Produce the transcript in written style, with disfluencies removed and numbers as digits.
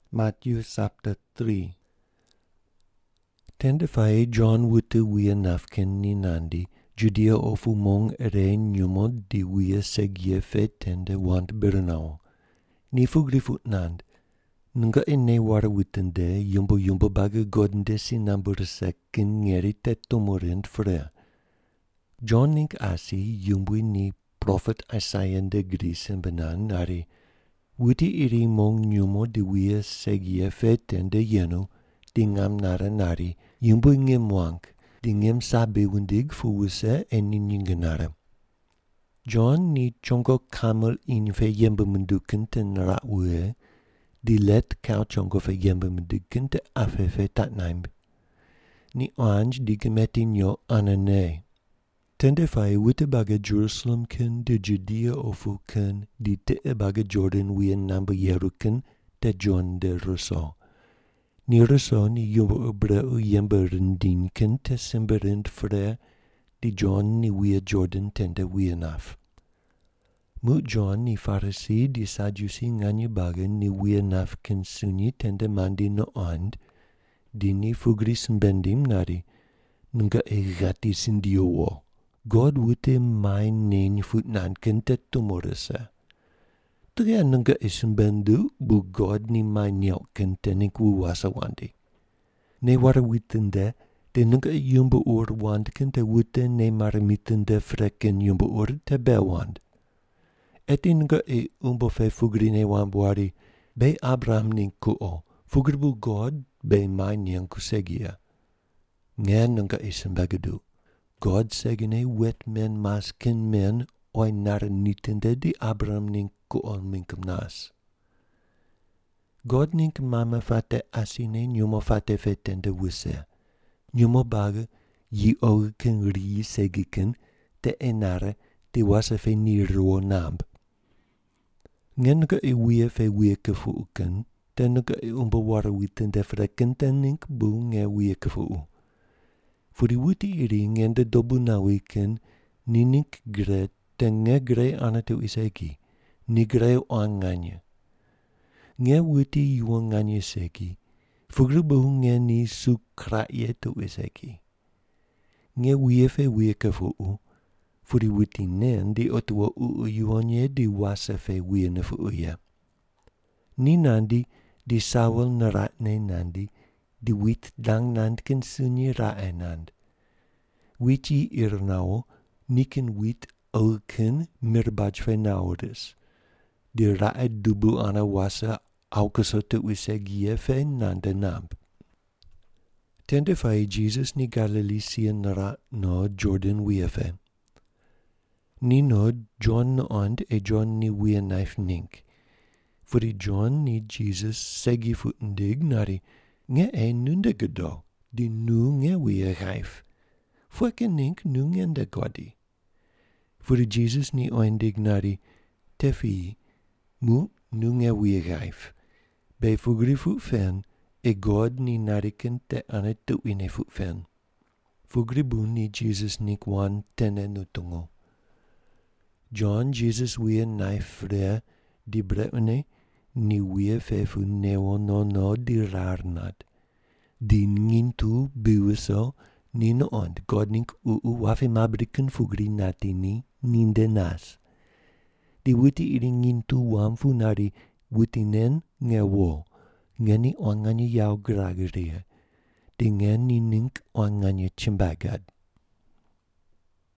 Matthew chapter 3. Tendefai John wutu wia nafken ni nandi, Judea ofu mong ere nyumo di wia segie fe tende want bernao. Ni fugrifut nand. Nunga ene wara wutende yumbo baga godende sinambur sekin ngeri tetomorint frea. John nink asi yumbui ni prophet Isaiah de grisen benan nari. Wuti iri mong nyumo di wia segie fe tende yenu, dingam nara nari, yumbu ngem wank, dingem sabi wundig fuwuse eni nyinganara. John ni chongo kamel in fe yemba munduken ten nara ue, di let kau chongo fe yemba munduken te afe fe tatnaimb. Ni anj di gemeti nyo anane. Tende fai wite baga Jerusalem ken de Judea ofu ken di te baga Jordan wien namba yeruken te John de Rosso. Ni Rosso ni yumbo obra u yemba rendin ken te simberind fre di John ni wia Jordan tende wienaf. Mu John ni Pharisee di Sadducee ngani baga ni wienaf ken sunyi tende mandi no and di ni fugri sembendim nari nunga e gati sindio wo. God wute mai nen futnan kente tumorese. Tria nunga isumbendu bu God ni mai nyok kente nikwu wasa wandi. Ne wara witende, de nunga yumbu ur wand kente wute ne maramitende freken yumbu ur te bewand. Eti nunga umbo fe fugri ne wambuari, be Abraham ninkuo, fugribu God be mai nyen kusegia. Nge nunga isumbegadu. God segene wet men masken men oi naranitende di Abraham nink kuon minkum nas. God nink mama fate asine nyumo fate fetende wuse. Nyumo baga yi ken ri segiken te enare te wasa fe ni ruo namb. Ngenuga wie fe wie kefu uken, tenuga umbo wara witende freken ten nink bu nge wie kefu. Furi wuti iri ngende dobu na weekend, ninik gre tenge gre anatu iseki, ni gre oanganye. Nge wuti yuanganye seki, fugru buhu nge ni sukraye tu iseki. Nge wiefe wieke fuu, furi wuti nen di otua yuanye di wasefe wiene fuu ya. Ni nandi di sawal naratne nandi, di wit dang nand ken sunyi rae nand. Wichi irnao, niken wit ken mirbaj fe naudes. Di rae dubu ana wasa aukasote wisegie fe nande namp. Tende fai Jesus ni Galilean nara no Jordan wiefe. Ni no John no and e John ni wie knife nink. Furi John ni Jesus segi futendig nari, nge nunde gedo, di nu nge wie rijf. Fueke nink nu ngende godi. Furi Jesus ni oindig nari, tefi, mu nu nge wie rijf. Bei fugri fu fen, e God ni nariken te ane tu ine fu fen. Fugri bu ni Jesus nik wan tene nutungo. John Jesus wie nai fre di breune, ni wie fe fu newo no di rarnad. Di ngintu biwiso, ni no ond God nink wafe mabriken fugri natini ninde nas. Di wuti iri ngintu wamfu nari wuti nen nge wo, ngeni oanganye yau gragaria. Di ngen ni nink oanganye chimbagad.